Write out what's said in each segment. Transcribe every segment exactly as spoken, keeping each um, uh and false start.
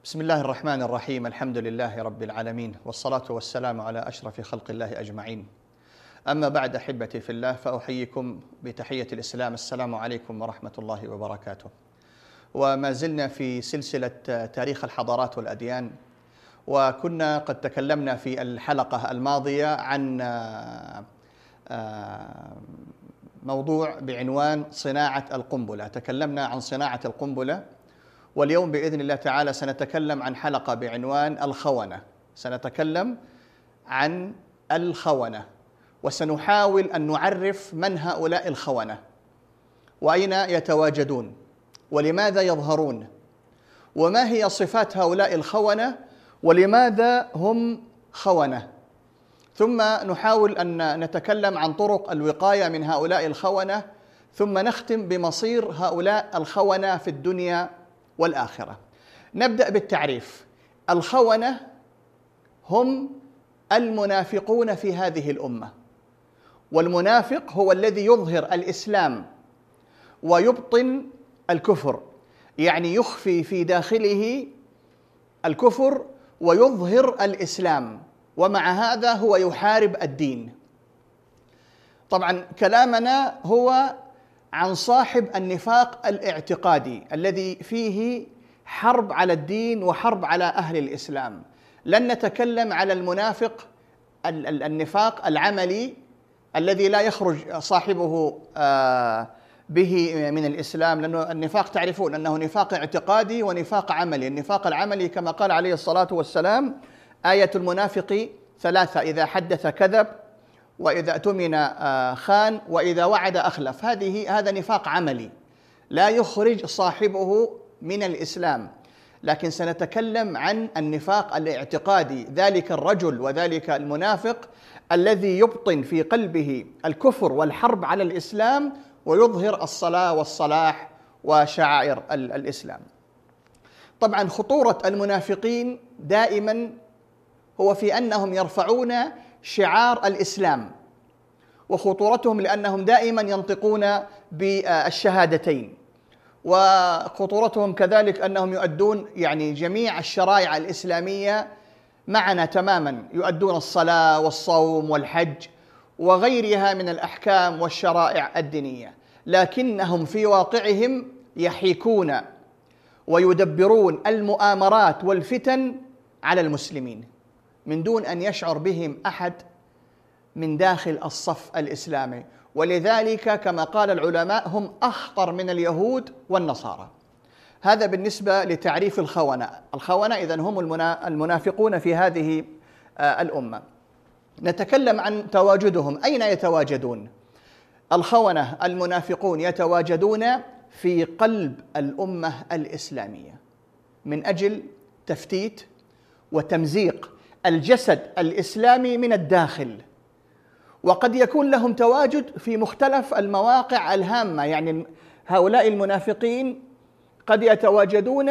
بسم الله الرحمن الرحيم. الحمد لله رب العالمين، والصلاة والسلام على أشرف خلق الله أجمعين. أما بعد، أحبتي في الله، فأحييكم بتحية الإسلام. السلام عليكم ورحمة الله وبركاته. وما زلنا في سلسلة تاريخ الحضارات والأديان، وكنا قد تكلمنا في الحلقة الماضية عن موضوع بعنوان صناعة القنبلة. تكلمنا عن صناعة القنبلة، واليوم بإذن الله تعالى سنتكلم عن حلقة بعنوان الخونة. سنتكلم عن الخونة، وسنحاول أن نعرف من هؤلاء الخونة، وأين يتواجدون، ولماذا يظهرون، وما هي صفات هؤلاء الخونة، ولماذا هم خونة. ثم نحاول أن نتكلم عن طرق الوقاية من هؤلاء الخونة، ثم نختم بمصير هؤلاء الخونة في الدنيا والآخرة. نبدأ بالتعريف. الخونة هم المنافقون في هذه الأمة، والمنافق هو الذي يظهر الإسلام ويبطن الكفر، يعني يخفي في داخله الكفر ويظهر الإسلام، ومع هذا هو يحارب الدين. طبعا كلامنا هو عن صاحب النفاق الاعتقادي الذي فيه حرب على الدين وحرب على أهل الإسلام. لن نتكلم على المنافق النفاق العملي الذي لا يخرج صاحبه به من الإسلام، لأنه النفاق تعرفون أنه نفاق اعتقادي ونفاق عملي. النفاق العملي كما قال عليه الصلاة والسلام: آية المنافق ثلاثة: إذا حدث كذب، وإذا اؤتمن خان، وإذا وعد أخلف. هذه هذا نفاق عملي لا يخرج صاحبه من الإسلام. لكن سنتكلم عن النفاق الاعتقادي، ذلك الرجل وذلك المنافق الذي يبطن في قلبه الكفر والحرب على الإسلام، ويظهر الصلاة والصلاح وشعائر الإسلام. طبعا خطورة المنافقين دائما هو في أنهم يرفعون شعار الإسلام، وخطورتهم لأنهم دائما ينطقون بالشهادتين، وخطورتهم كذلك أنهم يؤدون يعني جميع الشرائع الإسلامية معنا تماما، يؤدون الصلاة والصوم والحج وغيرها من الأحكام والشرائع الدينية، لكنهم في واقعهم يحيكون ويدبرون المؤامرات والفتن على المسلمين من دون أن يشعر بهم أحد من داخل الصف الإسلامي. ولذلك كما قال العلماء هم أخطر من اليهود والنصارى. هذا بالنسبة لتعريف الخونة. الخونة إذن هم المنافقون في هذه الأمة. نتكلم عن تواجدهم. أين يتواجدون؟ الخونة المنافقون يتواجدون في قلب الأمة الإسلامية من أجل تفتيت وتمزيق الجسد الإسلامي من الداخل، وقد يكون لهم تواجد في مختلف المواقع الهامة. يعني هؤلاء المنافقين قد يتواجدون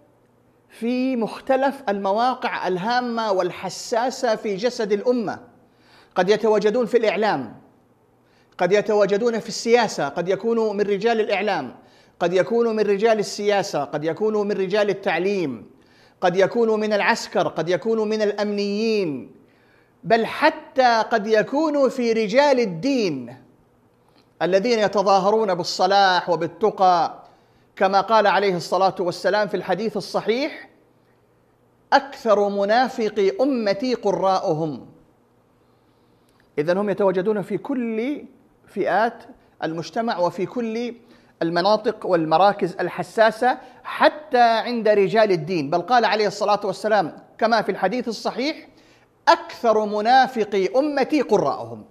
في مختلف المواقع الهامة والحساسة في جسد الأمة. قد يتواجدون في الإعلام، قد يتواجدون في السياسة، قد يكونوا من رجال الإعلام، قد يكونوا من رجال السياسة، قد يكونوا من رجال التعليم، قد يكونوا من العسكر، قد يكونوا من الأمنيين، بل حتى قد يكونوا في رجال الدين الذين يتظاهرون بالصلاح وبالتقى، كما قال عليه الصلاة والسلام في الحديث الصحيح: أكثر منافقي أمتي قراؤهم. إذن هم يتواجدون في كل فئات المجتمع وفي كل المناطق والمراكز الحساسة، حتى عند رجال الدين. بل قال عليه الصلاة والسلام كما في الحديث الصحيح: أكثر منافقي أمتي قراءهم.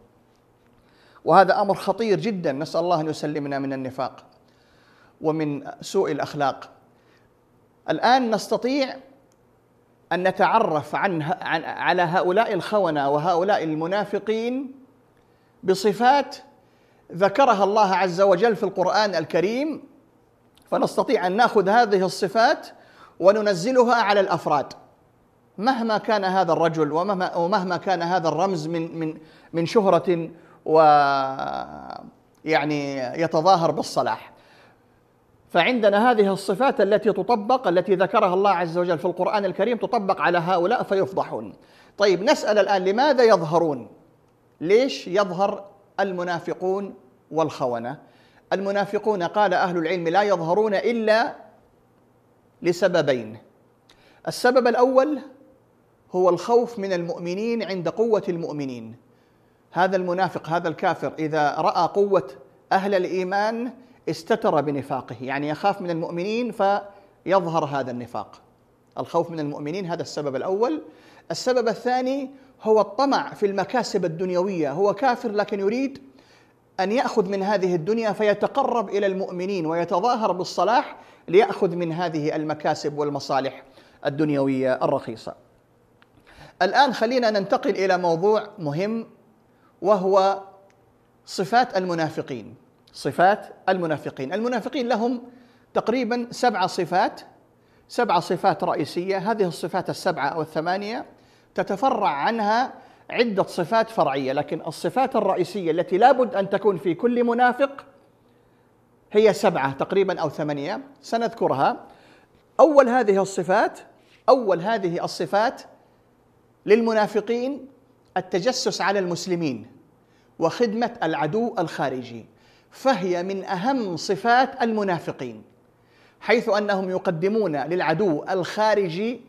وهذا أمر خطير جدا، نسأل الله أن يسلمنا من النفاق ومن سوء الأخلاق. الآن نستطيع أن نتعرف عن على هؤلاء الخونة وهؤلاء المنافقين بصفات ذكرها الله عز وجل في القرآن الكريم، فنستطيع أن نأخذ هذه الصفات وننزلها على الأفراد مهما كان هذا الرجل ومهما, ومهما كان هذا الرمز من من من شهرة، ويعني يتظاهر بالصلاح. فعندنا هذه الصفات التي تطبق، التي ذكرها الله عز وجل في القرآن الكريم، تطبق على هؤلاء فيفضحون. طيب نسأل الآن، لماذا يظهرون؟ ليش يظهر المنافقون والخونة؟ المنافقون قال أهل العلم لا يظهرون إلا لسببين. السبب الأول هو الخوف من المؤمنين عند قوة المؤمنين. هذا المنافق، هذا الكافر، إذا رأى قوة أهل الإيمان استتر بنفاقه، يعني يخاف من المؤمنين فيظهر هذا النفاق. الخوف من المؤمنين هذا السبب الأول. السبب الثاني هو الطمع في المكاسب الدنيوية. هو كافر لكن يريد أن يأخذ من هذه الدنيا فيتقرب إلى المؤمنين ويتظاهر بالصلاح ليأخذ من هذه المكاسب والمصالح الدنيوية الرخيصة. الآن خلينا ننتقل إلى موضوع مهم، وهو صفات المنافقين. صفات المنافقين المنافقين لهم تقريبا سبع صفات سبع صفات رئيسية. هذه الصفات السبعة أو الثمانية تتفرع عنها عدة صفات فرعية، لكن الصفات الرئيسية التي لابد أن تكون في كل منافق هي سبعة تقريبا أو ثمانية، سنذكرها. أول هذه الصفات أول هذه الصفات للمنافقين التجسس على المسلمين وخدمة العدو الخارجي، فهي من أهم صفات المنافقين، حيث أنهم يقدمون للعدو الخارجي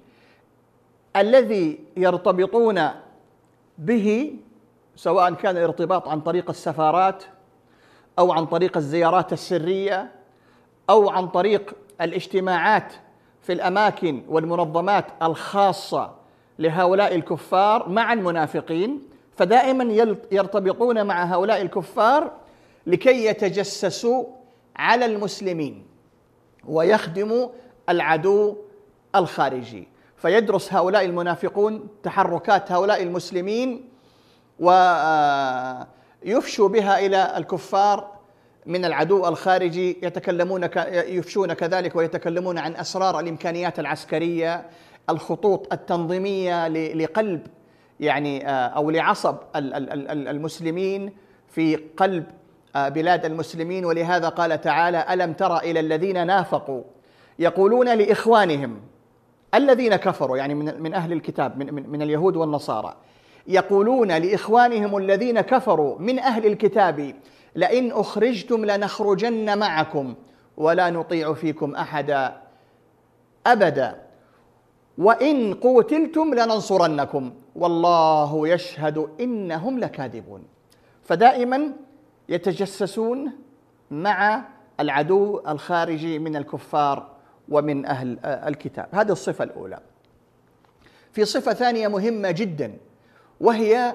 الذي يرتبطون به، سواء كان الارتباط عن طريق السفارات أو عن طريق الزيارات السرية أو عن طريق الاجتماعات في الأماكن والمنظمات الخاصة لهؤلاء الكفار مع المنافقين، فدائما يرتبطون مع هؤلاء الكفار لكي يتجسسوا على المسلمين ويخدموا العدو الخارجي. فيدرس هؤلاء المنافقون تحركات هؤلاء المسلمين ويفشوا بها إلى الكفار من العدو الخارجي، يتكلمون يفشون كذلك ويتكلمون عن أسرار الإمكانيات العسكرية، الخطوط التنظيمية لقلب يعني أو لعصب المسلمين في قلب بلاد المسلمين. ولهذا قال تعالى: ألم تر إلى الذين نافقوا يقولون لإخوانهم الذين كفروا، يعني من من أهل الكتاب، من من اليهود والنصارى، يقولون لإخوانهم الذين كفروا من أهل الكتاب لئن أخرجتم لنخرجن معكم ولا نطيع فيكم أحدا أبدا وإن قوتلتم لننصرنكم والله يشهد إنهم لكاذبون. فدائما يتجسسون مع العدو الخارجي من الكفار ومن أهل الكتاب. هذه الصفة الأولى. في صفة ثانية مهمة جدا، وهي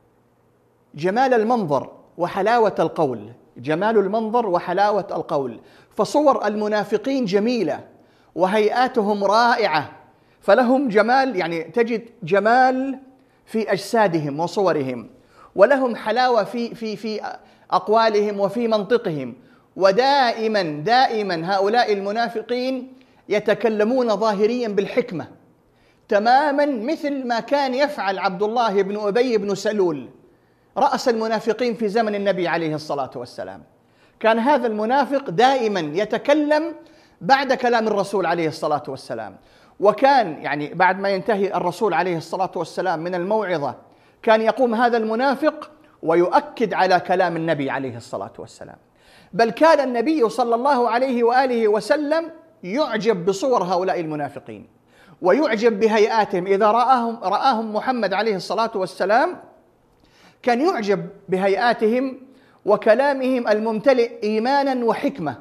جمال المنظر وحلاوة القول. جمال المنظر وحلاوة القول. فصور المنافقين جميلة وهيئاتهم رائعة، فلهم جمال، يعني تجد جمال في أجسادهم وصورهم، ولهم حلاوة في في في أقوالهم وفي منطقهم. ودائما دائما هؤلاء المنافقين يتكلمون ظاهريا بالحكمة، تماما مثل ما كان يفعل عبد الله بن أبي بن سلول رأس المنافقين في زمن النبي عليه الصلاة والسلام. كان هذا المنافق دائما يتكلم بعد كلام الرسول عليه الصلاة والسلام، وكان يعني بعد ما ينتهي الرسول عليه الصلاة والسلام من الموعظة كان يقوم هذا المنافق ويؤكد على كلام النبي عليه الصلاة والسلام. بل كان النبي صلى الله عليه وآله وسلم يعجب بصور هؤلاء المنافقين ويعجب بهيئاتهم. إذا رآهم رآهم محمد عليه الصلاة والسلام كان يعجب بهيئاتهم وكلامهم الممتلئ إيمانا وحكمة،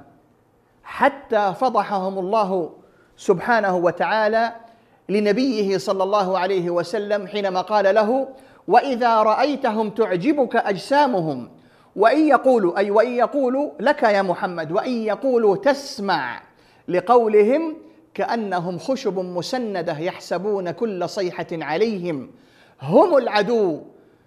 حتى فضحهم الله سبحانه وتعالى لنبيه صلى الله عليه وسلم حينما قال له: وإذا رأيتهم تعجبك أجسامهم وإن يقولوا أي وإن يقولوا لك يا محمد وإن يقولوا تسمع لقولهم كأنهم خشب مسندة يحسبون كل صيحة عليهم هم العدو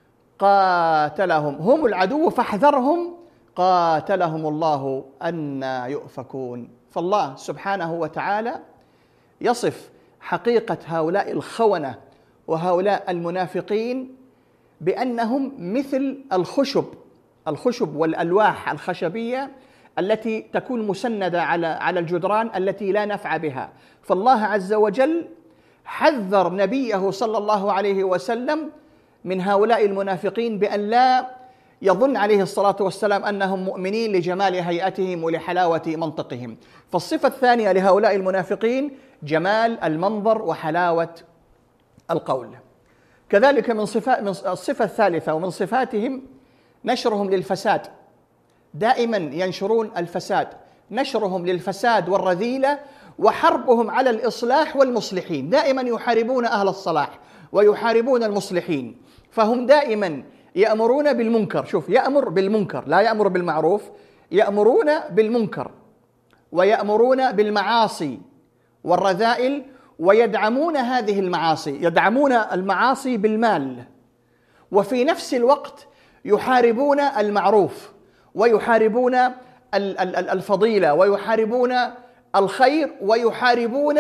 قاتلهم هم العدو فاحذرهم قاتلهم الله أنى يؤفكون. فالله سبحانه وتعالى يصف حقيقة هؤلاء الخونة وهؤلاء المنافقين بأنهم مثل الخشب الخشب والألواح الخشبية التي تكون مسندة على على الجدران التي لا نفع بها. فالله عز وجل حذر نبيه صلى الله عليه وسلم من هؤلاء المنافقين بأن لا يظن عليه الصلاة والسلام أنهم مؤمنين لجمال هيئتهم ولحلاوة منطقهم. فالصفة الثانية لهؤلاء المنافقين جمال المنظر وحلاوة القول. كذلك من صفات من الصفة الثالثة ومن صفاتهم نشرهم للفساد، دائما ينشرون الفساد، نشرهم للفساد والرذيلة وحربهم على الإصلاح والمصلحين، دائما يحاربون أهل الصلاح ويحاربون المصلحين. فهم دائما يأمرون بالمنكر، شوف يأمر بالمنكر لا يأمر بالمعروف، يأمرون بالمنكر ويأمرون بالمعاصي والرذائل ويدعمون هذه المعاصي، يدعمون المعاصي بالمال، وفي نفس الوقت يحاربون المعروف ويحاربون الفضيلة ويحاربون الخير ويحاربون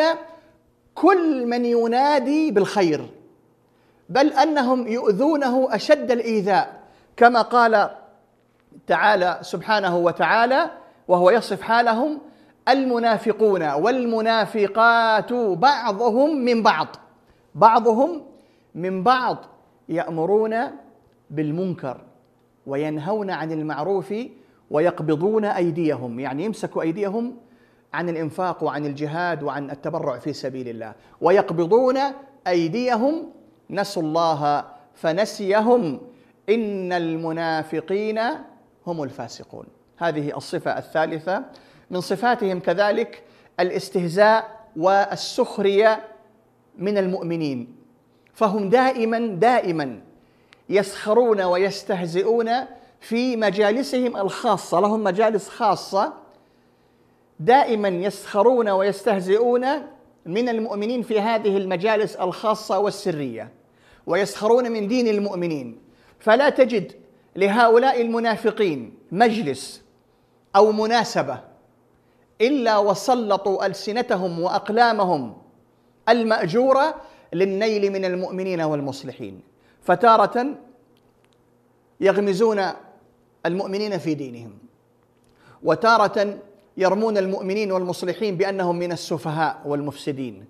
كل من ينادي بالخير، بل أنهم يؤذونه أشد الإيذاء، كما قال تعالى سبحانه وتعالى وهو يصف حالهم: المنافقون والمنافقات بعضهم من بعض بعضهم من بعض يأمرون بالمنكر وينهون عن المعروف ويقبضون أيديهم، يعني يمسكوا أيديهم عن الإنفاق وعن الجهاد وعن التبرع في سبيل الله، ويقبضون أيديهم نسوا الله فنسيهم إن المنافقين هم الفاسقون. هذه الصفة الثالثة. من صفاتهم كذلك الاستهزاء والسخرية من المؤمنين، فهم دائما دائما يسخرون ويستهزئون في مجالسهم الخاصة، لهم مجالس خاصة، دائما يسخرون ويستهزئون من المؤمنين في هذه المجالس الخاصة والسرية، ويسخرون من دين المؤمنين. فلا تجد لهؤلاء المنافقين مجلس أو مناسبة إلا وسلطوا ألسنتهم وأقلامهم المأجورة للنيل من المؤمنين والمصلحين، فتارة يغمزون المؤمنين في دينهم، وتارة يرمون المؤمنين والمصلحين بأنهم من السفهاء والمفسدين،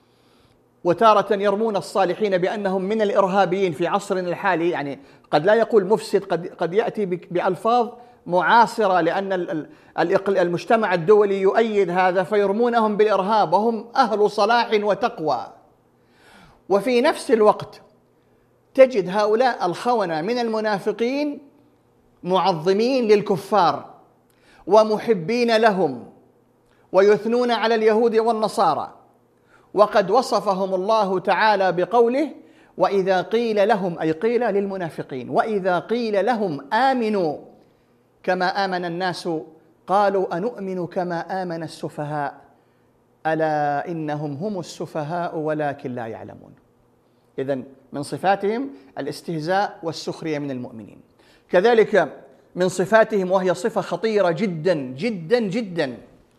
وتارة يرمون الصالحين بأنهم من الإرهابيين في عصرنا الحالي. يعني قد لا يقول مفسد، قد قد يأتي بألفاظ معاصرة لأن المجتمع الدولي يؤيد هذا، فيرمونهم بالإرهاب وهم أهل صلاح وتقوى. وفي نفس الوقت تجد هؤلاء الخونة من المنافقين معظمين للكفار ومحبين لهم ويثنون على اليهود والنصارى، وقد وصفهم الله تعالى بقوله: وإذا قيل لهم، أي قيل للمنافقين، وإذا قيل لهم آمنوا كما آمن الناس قالوا أنؤمن كما آمن السفهاء ألا إنهم هم السفهاء ولكن لا يعلمون. إذن من صفاتهم الاستهزاء والسخرية من المؤمنين. كذلك من صفاتهم، وهي صفة خطيرة جدا جدا جدا،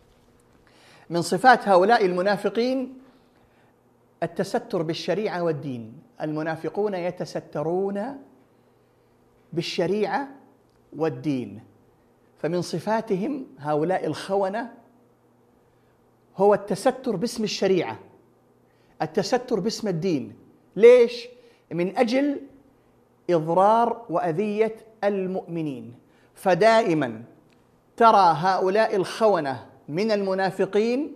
من صفات هؤلاء المنافقين التستر بالشريعة والدين. المنافقون يتسترون بالشريعة والدين، فمن صفاتهم هؤلاء الخونة هو التستر باسم الشريعة، التستر باسم الدين. ليش؟ من أجل إضرار وأذية المؤمنين. فدائما ترى هؤلاء الخونة من المنافقين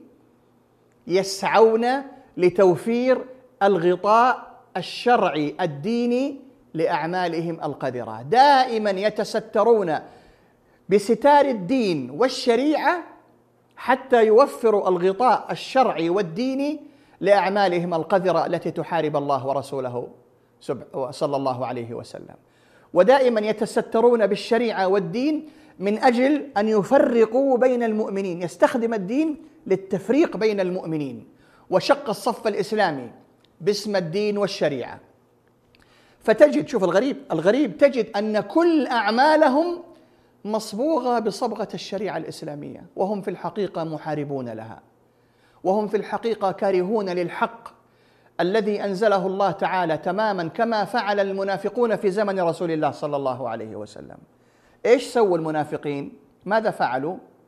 يسعون لتوفير الغطاء الشرعي الديني لأعمالهم القذرة، دائما يتسترون بستار الدين والشريعة حتى يوفروا الغطاء الشرعي والديني لأعمالهم القذرة التي تحارب الله ورسوله صلى الله عليه وسلم. ودائما يتسترون بالشريعة والدين من أجل أن يفرقوا بين المؤمنين، يستخدم الدين للتفريق بين المؤمنين وشق الصف الإسلامي باسم الدين والشريعة. فتجد، شوف الغريب الغريب تجد أن كل أعمالهم مصبوغة بصبغة الشريعة الإسلامية، وهم في الحقيقة محاربون لها، وهم في الحقيقة كارهون للحق الذي أنزله الله تعالى تماما كما فعل المنافقون في زمن رسول الله صلى الله عليه وسلم. إيش سووا المنافقين؟ ماذا فعلوا؟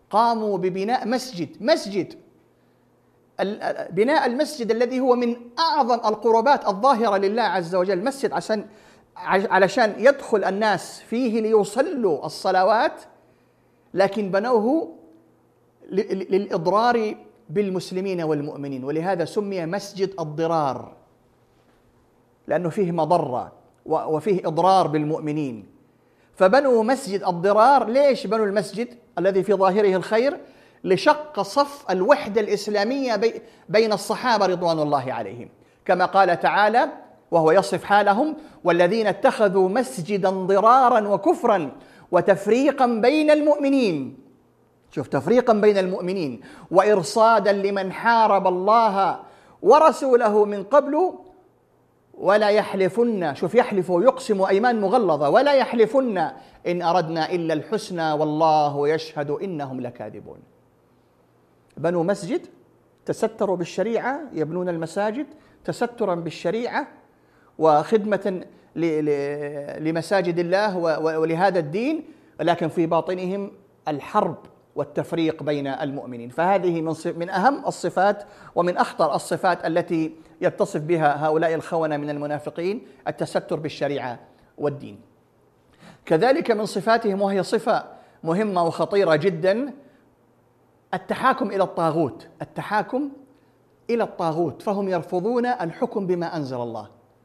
قاموا ببناء مسجد مسجد بناء المسجد الذي هو من أعظم القربات الظاهرة لله عز وجل، مسجد عشان علشان يدخل الناس فيه ليصلوا الصلوات، لكن بنوه للإضرار بالمسلمين والمؤمنين، ولهذا سمي مسجد الضرار، لأنه فيه مضرة وفيه إضرار بالمؤمنين. فبنوا مسجد الضرار. ليش بنوا المسجد الذي في ظاهره الخير؟ لشق صف الوحدة الإسلامية بين الصحابة رضوان الله عليهم، كما قال تعالى وهو يصف حالهم: والذين اتخذوا مسجدا ضرارا وكفرا وتفريقا بين المؤمنين. شوف، تفريقا بين المؤمنين وإرصادا لمن حارب الله ورسوله من قبل ولا يحلفن. شوف، يحلف ويقسم أيمان مغلظة، ولا يحلفن إن أردنا إلا الحسنى والله يشهد إنهم لكاذبون. بنوا مسجد، تستروا بالشريعة، يبنون المساجد تسترا بالشريعة وخدمة لمساجد الله ولهذا الدين، لكن في باطنهم الحرب والتفريق بين المؤمنين. فهذه من أهم الصفات ومن أخطر الصفات التي يتصف بها هؤلاء الخونة من المنافقين، التستر بالشريعة والدين. كذلك من صفاتهم، وهي صفة مهمة وخطيرة جدا، التحاكم إلى الطاغوت. التحاكم إلى الطاغوت، فهم يرفضون الحكم بما أنزل الله.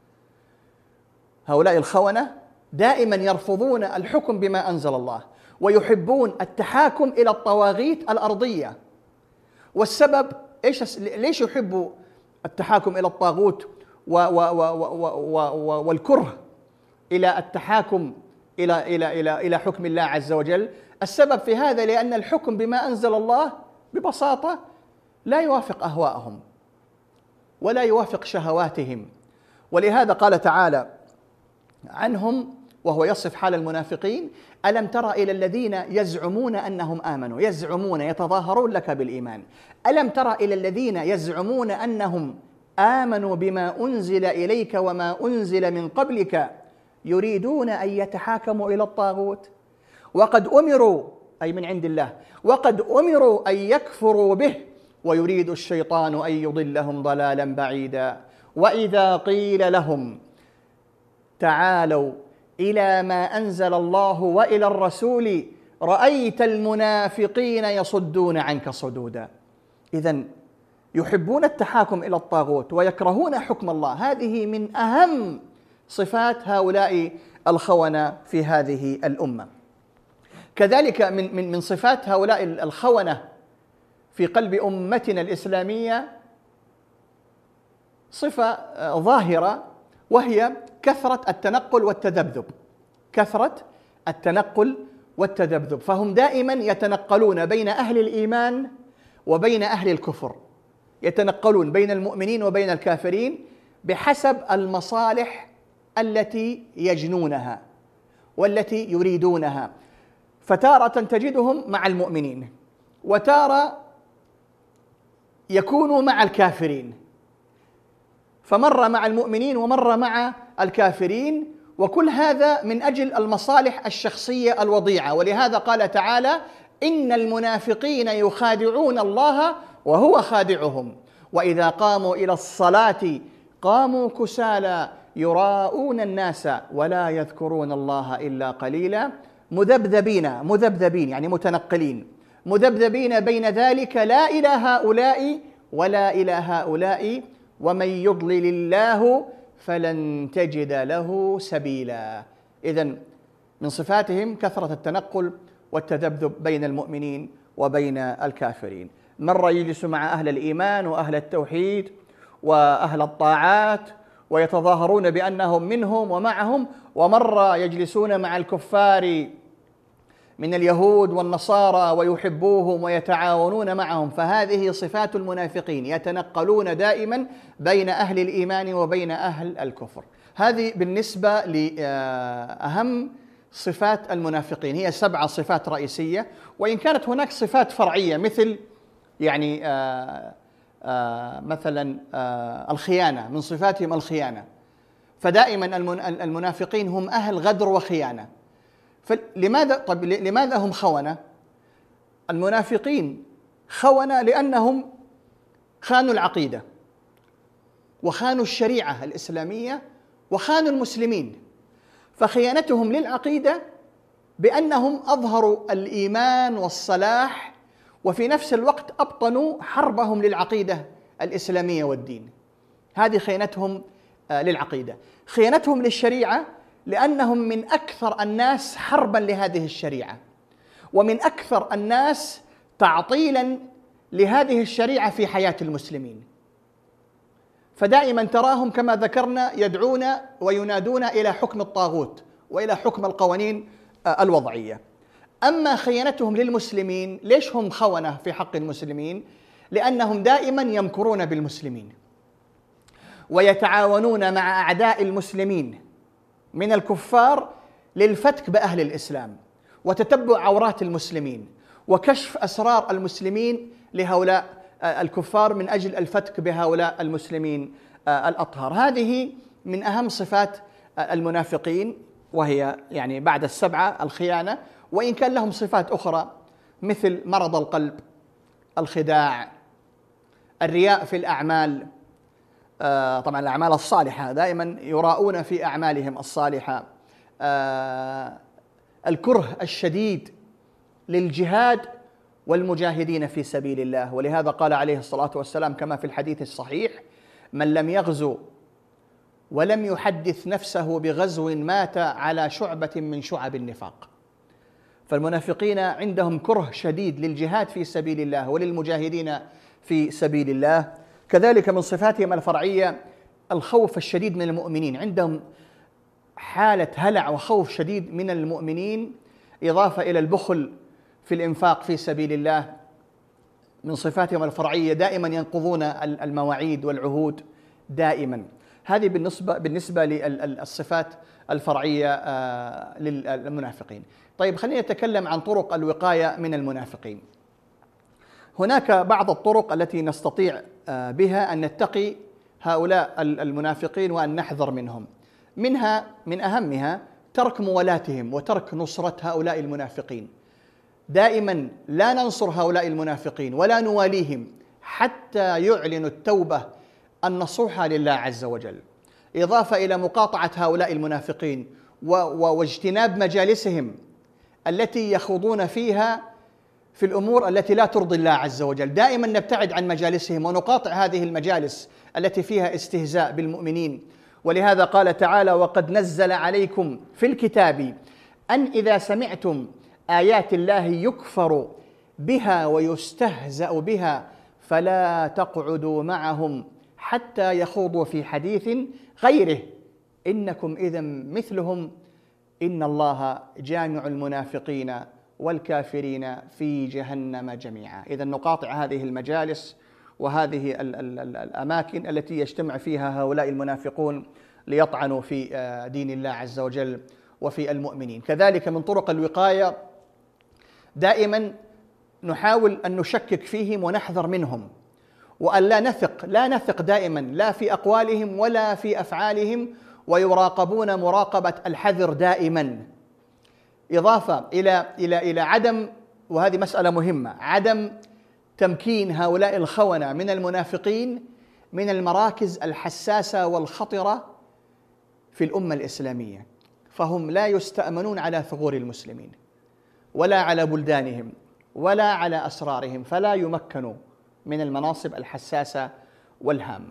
هؤلاء الخونة دائما يرفضون الحكم بما أنزل الله، ويحبون التحاكم إلى الطواغيت الأرضية. والسبب إيش؟ ليش يحبوا التحاكم إلى الطاغوت و و و و و والكره إلى التحاكم إلى إلى إلى إلى حكم الله عز وجل؟ السبب في هذا لأن الحكم بما أنزل الله ببساطة لا يوافق أهواءهم ولا يوافق شهواتهم. ولهذا قال تعالى عنهم وهو يصف حال المنافقين: ألم تر إلى الذين يزعمون أنهم آمنوا. يزعمون، يتظاهرون لك بالإيمان. ألم تر إلى الذين يزعمون أنهم آمنوا بما أنزل إليك وما أنزل من قبلك يريدون أن يتحاكموا إلى الطاغوت وقد أمروا، أي من عند الله، وقد أمروا أن يكفروا به ويريد الشيطان أن يضلهم ضلالا بعيدا. وإذا قيل لهم تعالوا إلى ما أنزل الله وإلى الرسول رأيت المنافقين يصدون عنك صدودا. إذن يحبون التحاكم إلى الطاغوت ويكرهون حكم الله. هذه من أهم صفات هؤلاء الخونة في هذه الأمة. كذلك من من من صفات هؤلاء الخونة في قلب أمتنا الإسلامية صفة ظاهرة، وهي كثرة التنقل والتذبذب. كثرة التنقل والتذبذب، فهم دائما يتنقلون بين أهل الإيمان وبين أهل الكفر، يتنقلون بين المؤمنين وبين الكافرين بحسب المصالح التي يجنونها والتي يريدونها. فتارة تجدهم مع المؤمنين، وتارة يكونوا مع الكافرين، فمر مع المؤمنين ومر مع الكافرين، وكل هذا من أجل المصالح الشخصية الوضيعة. ولهذا قال تعالى: إن المنافقين يخادعون الله وهو خادعهم وإذا قاموا إلى الصلاة قاموا كسالى يراءون الناس ولا يذكرون الله إلا قليلا مذبذبين. مذبذبين يعني متنقلين، مذبذبين بين ذلك لا إلى هؤلاء ولا إلى هؤلاء ومن يضلل الله فلن تجد له سبيلا. إذن من صفاتهم كثرة التنقل والتذبذب بين المؤمنين وبين الكافرين. مرة يجلس مع أهل الإيمان وأهل التوحيد وأهل الطاعات ويتظاهرون بأنهم منهم ومعهم، ومرة يجلسون مع الكفار من اليهود والنصارى ويحبوهم ويتعاونون معهم. فهذه صفات المنافقين، يتنقلون دائما بين أهل الإيمان وبين أهل الكفر. هذه بالنسبة لأهم صفات المنافقين، هي سبع صفات رئيسية، وإن كانت هناك صفات فرعية مثل يعني آآ آآ مثلا آآ الخيانة، من صفاتهم الخيانة. فدائما المنافقين هم أهل غدر وخيانة. فلماذا طب لماذا هم خونة؟ المنافقين خونة لأنهم خانوا العقيدة وخانوا الشريعة الإسلامية وخانوا المسلمين، فخيانتهم للعقيدة بأنهم أظهروا الإيمان والصلاح وفي نفس الوقت أبطنوا حربهم للعقيدة الإسلامية والدين. هذه خيانتهم للعقيدة. خيانتهم للشريعة لأنهم من أكثر الناس حربا لهذه الشريعة، ومن أكثر الناس تعطيلا لهذه الشريعة في حياة المسلمين، فدائما تراهم كما ذكرنا يدعون وينادون إلى حكم الطاغوت وإلى حكم القوانين الوضعية. أما خيانتهم للمسلمين، ليش هم خونة في حق المسلمين؟ لأنهم دائما يمكرون بالمسلمين ويتعاونون مع أعداء المسلمين من الكفار للفتك بأهل الإسلام وتتبع عورات المسلمين وكشف أسرار المسلمين لهؤلاء الكفار من أجل الفتك بهؤلاء المسلمين الأطهار. هذه من أهم صفات المنافقين، وهي يعني بعد السبعة الخيانة، وإن كان لهم صفات أخرى مثل مرض القلب، الخداع، الرياء في الأعمال. طبعا الأعمال الصالحة دائما يراؤون في أعمالهم الصالحة. الكره الشديد للجهاد والمجاهدين في سبيل الله، ولهذا قال عليه الصلاة والسلام كما في الحديث الصحيح: من لم يغزو ولم يحدث نفسه بغزو مات على شعبة من شعب النفاق. فالمنافقين عندهم كره شديد للجهاد في سبيل الله وللمجاهدين في سبيل الله. كذلك من صفاتهم الفرعية الخوف الشديد من المؤمنين، عندهم حالة هلع وخوف شديد من المؤمنين، إضافة إلى البخل في الإنفاق في سبيل الله. من صفاتهم الفرعية دائما ينقضون المواعيد والعهود دائما. هذه بالنسبة بالنسبة للصفات الفرعية للمنافقين. طيب خلينا نتكلم عن طرق الوقاية من المنافقين. هناك بعض الطرق التي نستطيع بها أن نتقي هؤلاء المنافقين وأن نحذر منهم. منها من أهمها ترك موالاتهم وترك نصرة هؤلاء المنافقين. دائما لا ننصر هؤلاء المنافقين ولا نواليهم حتى يعلنوا التوبة النصوحة لله عز وجل، إضافة إلى مقاطعة هؤلاء المنافقين واجتناب مجالسهم التي يخوضون فيها في الأمور التي لا ترضي الله عز وجل. دائما نبتعد عن مجالسهم ونقاطع هذه المجالس التي فيها استهزاء بالمؤمنين. ولهذا قال تعالى: وقد نزل عليكم في الكتاب أن إذا سمعتم آيات الله يكفر بها ويستهزأ بها فلا تقعدوا معهم حتى يخوضوا في حديث غيره إنكم إذا مثلهم إن الله جامع المنافقين والكافرين في جهنم جميعا. إذا نقاطع هذه المجالس وهذه الأماكن التي يجتمع فيها هؤلاء المنافقون ليطعنوا في دين الله عز وجل وفي المؤمنين. كذلك من طرق الوقاية دائما نحاول أن نشكك فيهم ونحذر منهم، وأن لا نثق لا نثق دائما لا في أقوالهم ولا في أفعالهم، ويراقبون مراقبة الحذر دائما. إضافة إلى إلى إلى عدم، وهذه مسألة مهمة، عدم تمكين هؤلاء الخونة من المنافقين من المراكز الحساسة والخطرة في الأمة الإسلامية، فهم لا يستأمنون على ثغور المسلمين ولا على بلدانهم ولا على أسرارهم، فلا يمكنوا من المناصب الحساسة والهامة.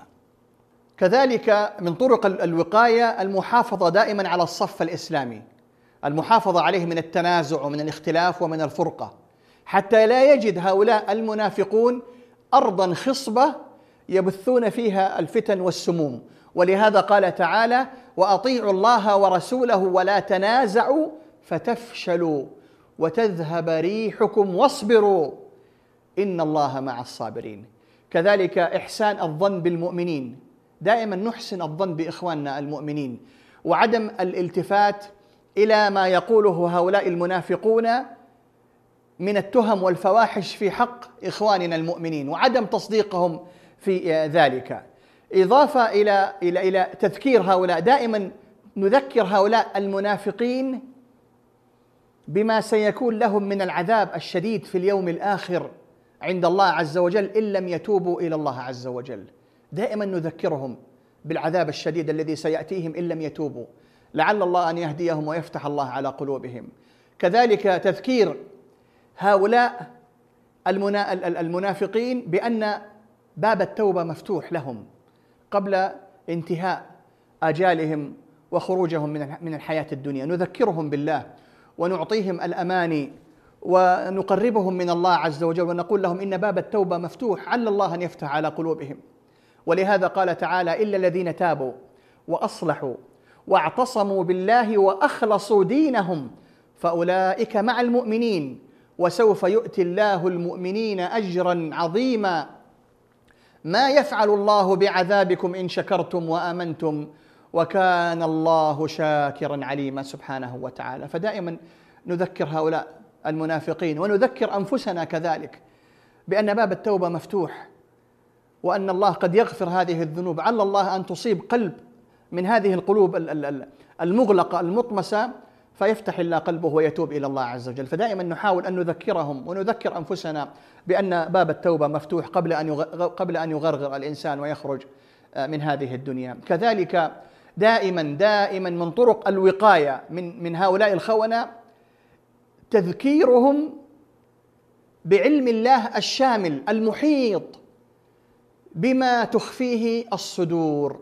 كذلك من طرق الوقاية المحافظة دائما على الصف الإسلامي، المحافظة عليه من التنازع ومن الاختلاف ومن الفرقة، حتى لا يجد هؤلاء المنافقون أرضا خصبة يبثون فيها الفتن والسموم. ولهذا قال تعالى: وأطيعوا الله ورسوله ولا تنازعوا فتفشلوا وتذهب ريحكم واصبروا إن الله مع الصابرين. كذلك إحسان الظن بالمؤمنين، دائما نحسن الظن بإخواننا المؤمنين، وعدم الالتفات إلى ما يقوله هؤلاء المنافقون من التهم والفواحش في حق إخواننا المؤمنين، وعدم تصديقهم في ذلك. إضافة إلى إلى إلى تذكير هؤلاء، دائما نذكر هؤلاء المنافقين بما سيكون لهم من العذاب الشديد في اليوم الآخر عند الله عز وجل إن لم يتوبوا إلى الله عز وجل. دائما نذكرهم بالعذاب الشديد الذي سيأتيهم إن لم يتوبوا، لعل الله أن يهديهم ويفتح الله على قلوبهم. كذلك تذكير هؤلاء المنافقين بأن باب التوبة مفتوح لهم قبل انتهاء آجالهم وخروجهم من الحياة الدنيا. نذكرهم بالله ونعطيهم الأماني ونقربهم من الله عز وجل ونقول لهم إن باب التوبة مفتوح، عل الله أن يفتح على قلوبهم. ولهذا قال تعالى: إلا الذين تابوا وأصلحوا واعتصموا بالله وأخلصوا دينهم فأولئك مع المؤمنين وسوف يؤتي الله المؤمنين أجرا عظيما ما يفعل الله بعذابكم إن شكرتم وآمنتم وكان الله شاكرا عليما سبحانه وتعالى. فدائما نذكر هؤلاء المنافقين ونذكر أنفسنا كذلك بأن باب التوبة مفتوح، وأن الله قد يغفر هذه الذنوب. عل الله أن تصيب قلب من هذه القلوب المغلقة المطمسة فيفتح الله قلبه ويتوب إلى الله عز وجل. فدائما نحاول أن نذكرهم ونذكر أنفسنا بأن باب التوبة مفتوح قبل أن قبل أن يغرغر الإنسان ويخرج من هذه الدنيا. كذلك دائما دائما من طرق الوقاية من من هؤلاء الخونة تذكيرهم بعلم الله الشامل المحيط بما تخفيه الصدور.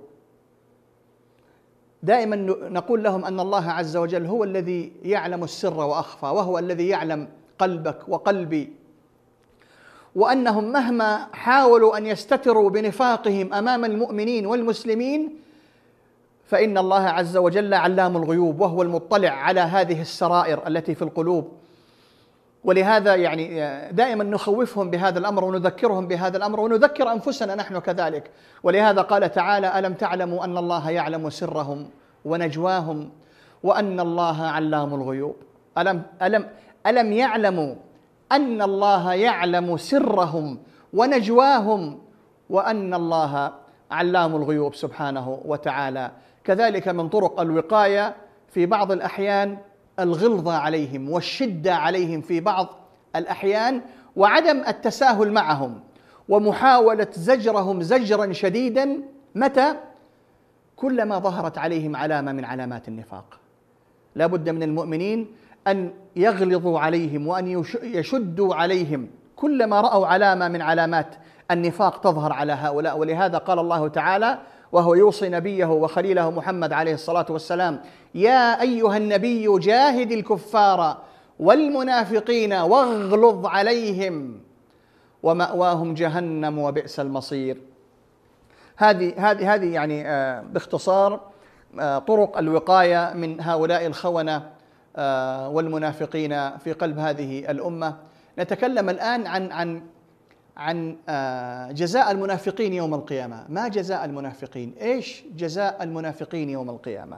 دائما نقول لهم أن الله عز وجل هو الذي يعلم السر وأخفى، وهو الذي يعلم قلبك وقلبي، وأنهم مهما حاولوا أن يستتروا بنفاقهم أمام المؤمنين والمسلمين فإن الله عز وجل علام الغيوب وهو المطلع على هذه السرائر التي في القلوب. ولهذا يعني دائما نخوفهم بهذا الأمر ونذكرهم بهذا الأمر ونذكر أنفسنا نحن كذلك. ولهذا قال تعالى: ألم تعلموا أن الله يعلم سرهم ونجواهم وأن الله علام الغيوب. ألم ألم ألم يعلموا أن الله يعلم سرهم ونجواهم وأن الله علام الغيوب سبحانه وتعالى. كذلك من طرق الوقاية في بعض الأحيان الغلظة عليهم والشدة عليهم في بعض الأحيان، وعدم التساهل معهم ومحاولة زجرهم زجرا شديدا متى؟ كلما ظهرت عليهم علامة من علامات النفاق. لا بد من المؤمنين أن يغلظوا عليهم وأن يشدوا عليهم كلما رأوا علامة من علامات النفاق تظهر على هؤلاء. ولهذا قال الله تعالى وهو يوصي نبيه وخليله محمد عليه الصلاة والسلام: يا أيها النبي جاهد الكفار والمنافقين واغلظ عليهم ومأواهم جهنم وبئس المصير. هذه هذه هذه يعني باختصار طرق الوقاية من هؤلاء الخونة والمنافقين في قلب هذه الأمة. نتكلم الآن عن عن عن جزاء المنافقين يوم القيامة. ما جزاء المنافقين؟ إيش جزاء المنافقين يوم القيامة؟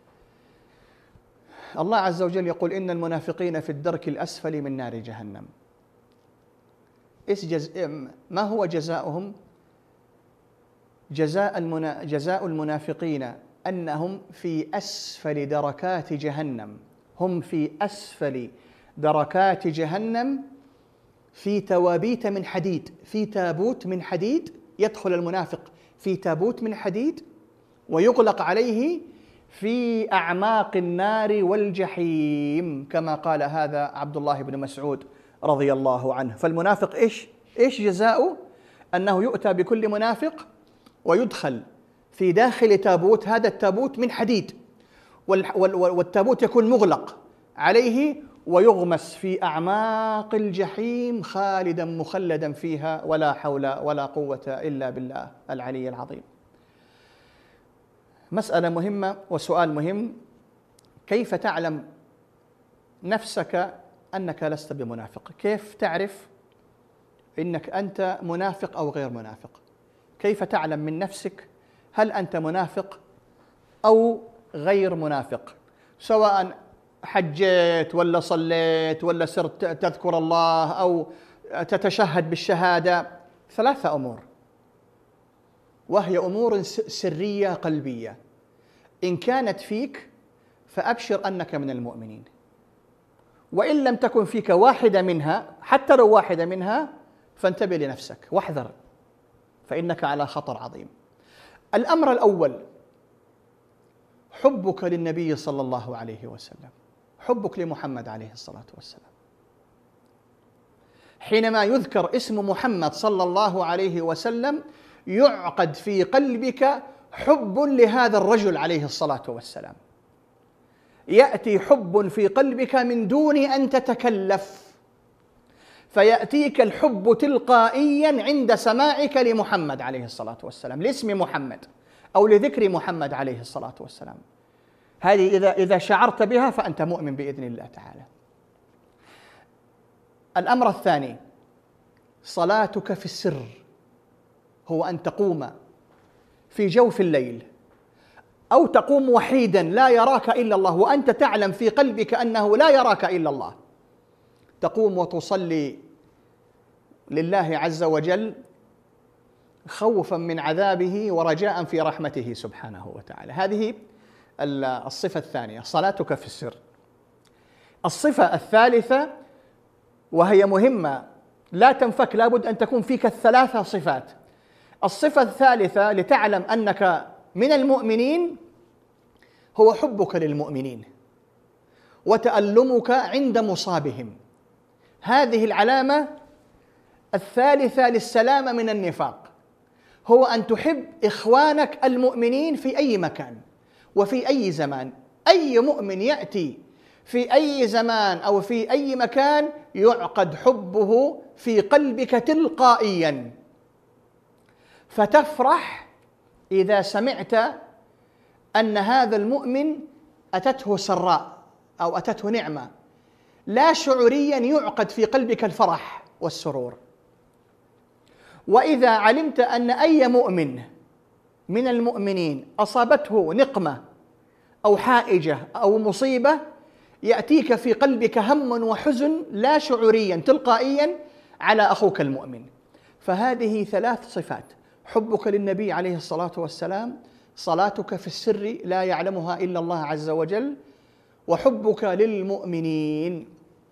الله عز وجل يقول: إن المنافقين في الدرك الأسفل من نار جهنم. إيش جز... ما هو جزاؤهم؟ جزاء المنا... جزاء المنافقين أنهم في أسفل دركات جهنم، هم في أسفل دركات جهنم في توابيت من حديد، في تابوت من حديد. يدخل المنافق في تابوت من حديد ويغلق عليه في أعماق النار والجحيم، كما قال هذا عبد الله بن مسعود رضي الله عنه. فالمنافق إيش إيش جزاؤه؟ أنه يؤتى بكل منافق ويدخل في داخل تابوت، هذا التابوت من حديد والتابوت يكون مغلق عليه ويغمس في أعماق الجحيم خالدا مخلدا فيها ولا حول ولا قوة إلا بالله العلي العظيم. مسألة مهمة وسؤال مهم: كيف تعلم نفسك أنك لست بمنافق؟ كيف تعرف إنك أنت منافق أو غير منافق؟ كيف تعلم من نفسك هل أنت منافق أو غير منافق؟ سواء حجيت ولا صليت ولا صرت تذكر الله أو تتشهد بالشهادة، ثلاثة أمور، وهي أمور سرية قلبية. إن كانت فيك فأبشر أنك من المؤمنين، وإن لم تكن فيك واحدة منها، حتى لو واحدة منها، فانتبه لنفسك واحذر، فإنك على خطر عظيم. الأمر الأول حبك للنبي صلى الله عليه وسلم، حبك لمحمد عليه الصلاة والسلام. حينما يذكر اسم محمد صلى الله عليه وسلم يعقد في قلبك حب لهذا الرجل عليه الصلاة والسلام، يأتي حب في قلبك من دون أن تتكلف، فيأتيك الحب تلقائيا عند سماعك لمحمد عليه الصلاة والسلام، لاسم محمد أو لذكر محمد عليه الصلاة والسلام. هذه إذا إذا شعرت بها فأنت مؤمن بإذن الله تعالى. الأمر الثاني صلاتك في السر، هو أن تقوم في جوف الليل أو تقوم وحيدا لا يراك إلا الله وأنت تعلم في قلبك أنه لا يراك إلا الله، تقوم وتصلي لله عز وجل خوفا من عذابه ورجاء في رحمته سبحانه وتعالى. هذه الصفة الثانية، صلاتك في السر. الصفة الثالثة وهي مهمة لا تنفك، لابد أن تكون فيك الثلاثة صفات. الصفة الثالثة لتعلم أنك من المؤمنين هو حبك للمؤمنين وتألمك عند مصابهم. هذه العلامة الثالثة للسلامة من النفاق، هو أن تحب إخوانك المؤمنين في أي مكان وفي أي زمان. أي مؤمن يأتي في أي زمان أو في أي مكان يعقد حبه في قلبك تلقائيا، فتفرح إذا سمعت أن هذا المؤمن أتته سراء أو أتته نعمة، لا شعوريا يعقد في قلبك الفرح والسرور. وإذا علمت أن أي مؤمن من المؤمنين أصابته نقمة أو حائجة أو مصيبة يأتيك في قلبك هم وحزن لا شعوريا تلقائيا على أخوك المؤمن. فهذه ثلاث صفات: حبك للنبي عليه الصلاة والسلام، صلاتك في السر لا يعلمها إلا الله عز وجل، وحبك للمؤمنين.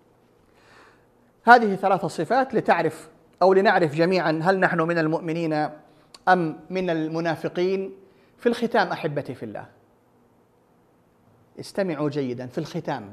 هذه ثلاث صفات لتعرف أو لنعرف جميعا هل نحن من المؤمنين أم من المنافقين. في الختام أحبتي في الله، استمعوا جيدا. في الختام،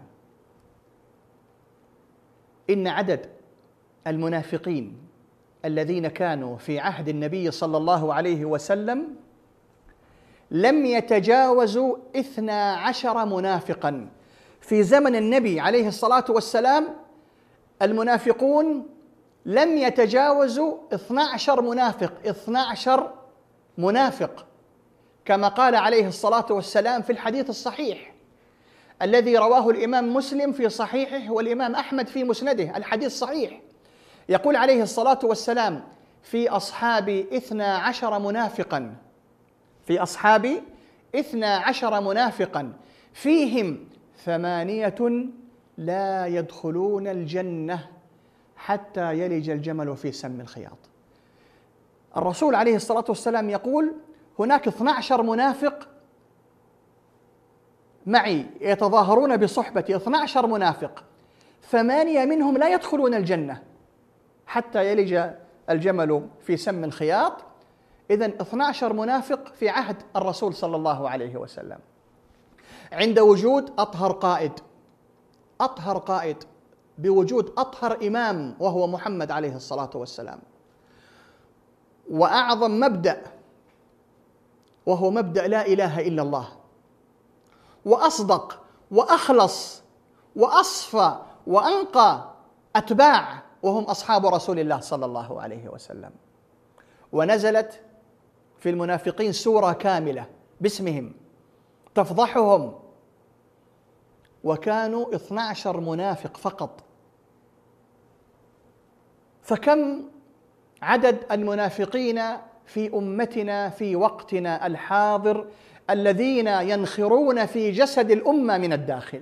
إن عدد المنافقين الذين كانوا في عهد النبي صلى الله عليه وسلم لم يتجاوزوا اثنا عشر منافقا. في زمن النبي عليه الصلاة والسلام المنافقون لم يتجاوزوا اثنا عشر منافق، اثنا عشر منافق، كما قال عليه الصلاة والسلام في الحديث الصحيح الذي رواه الإمام مسلم في صحيحه والإمام أحمد في مسنده. الحديث صحيح، يقول عليه الصلاة والسلام: في أصحابي اثنا عشر منافقا، في أصحابي اثنا عشر منافقا فيهم ثمانية لا يدخلون الجنة حتى يلج الجمل في سم الخياط. الرسول عليه الصلاة والسلام يقول: هناك اثنا عشر منافق معي يتظاهرون بصحبتي، اثنا عشر منافق، ثمانية منهم لا يدخلون الجنة حتى يلج الجمل في سم الخياط. إذن اثنا عشر منافق في عهد الرسول صلى الله عليه وسلم، عند وجود أطهر قائد، أطهر قائد بوجود أطهر إمام وهو محمد عليه الصلاة والسلام، وأعظم مبدأ وهو مبدأ لا إله إلا الله، وأصدق وأخلص وأصفى وأنقى أتباع وهم أصحاب رسول الله صلى الله عليه وسلم. ونزلت في المنافقين سورة كاملة باسمهم تفضحهم، وكانوا اثنا عشر منافق فقط. فكم عدد المنافقين في أمتنا في وقتنا الحاضر الذين ينخرون في جسد الأمة من الداخل؟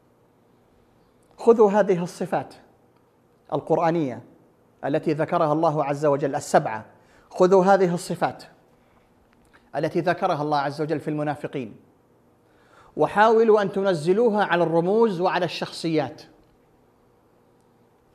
خذوا هذه الصفات القرآنية التي ذكرها الله عز وجل السبعة، خذوا هذه الصفات التي ذكرها الله عز وجل في المنافقين، وحاولوا أن تنزلوها على الرموز وعلى الشخصيات،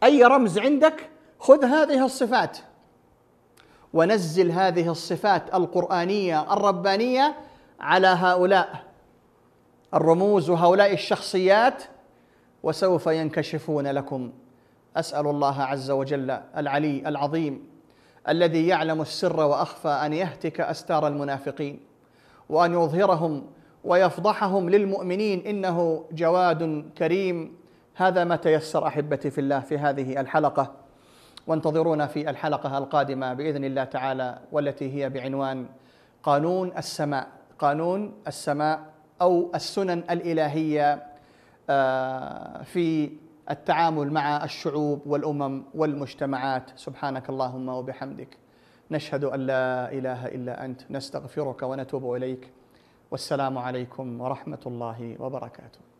أي رمز عندك خذ هذه الصفات ونزل هذه الصفات القرآنية الربانية على هؤلاء الرموز وهؤلاء الشخصيات، وسوف ينكشفون لكم. أسأل الله عز وجل العلي العظيم الذي يعلم السر وأخفى أن يهتك أستار المنافقين، وأن يظهرهم ويفضحهم للمؤمنين، إنه جواد كريم. هذا ما تيسر أحبتي في الله في هذه الحلقة، وانتظرونا في الحلقة القادمة بإذن الله تعالى، والتي هي بعنوان قانون السماء، قانون السماء أو السنن الإلهية في التعامل مع الشعوب والأمم والمجتمعات. سبحانك اللهم وبحمدك، نشهد أن لا إله إلا أنت، نستغفرك ونتوب إليك، والسلام عليكم ورحمة الله وبركاته.